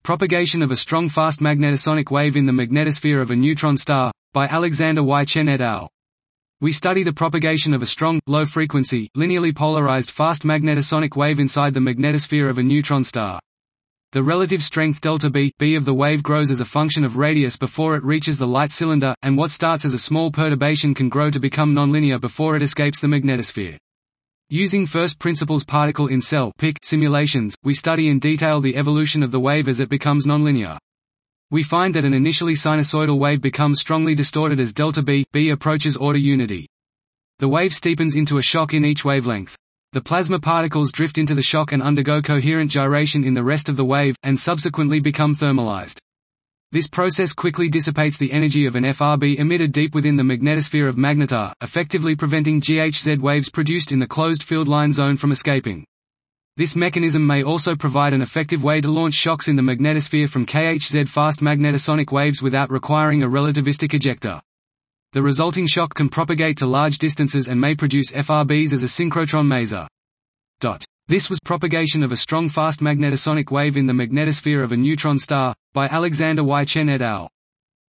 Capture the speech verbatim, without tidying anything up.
Propagation of a strong fast magnetosonic wave in the magnetosphere of a neutron star, by Alexander Y. Chen et al. We study the propagation of a strong, low-frequency, linearly polarized fast magnetosonic wave inside the magnetosphere of a neutron star. The relative strength delta B, B of the wave grows as a function of radius before it reaches the light cylinder, and what starts as a small perturbation can grow to become nonlinear before it escapes the magnetosphere. Using first principles particle-in-cell (P I C) simulations, we study in detail the evolution of the wave as it becomes nonlinear. We find that an initially sinusoidal wave becomes strongly distorted as delta B, B approaches order unity. The wave steepens into a shock in each wavelength. The plasma particles drift into the shock and undergo coherent gyration in the rest of the wave, and subsequently become thermalized. This process quickly dissipates the energy of an F R B emitted deep within the magnetosphere of magnetar, effectively preventing G H Z waves produced in the closed field line zone from escaping. This mechanism may also provide an effective way to launch shocks in the magnetosphere from K H Z fast magnetosonic waves without requiring a relativistic ejector. The resulting shock can propagate to large distances and may produce F R Bs as a synchrotron maser. This was Propagation of a Strong Fast Magnetosonic Wave in the Magnetosphere of a Neutron Star, by Alexander Y. Chen et al.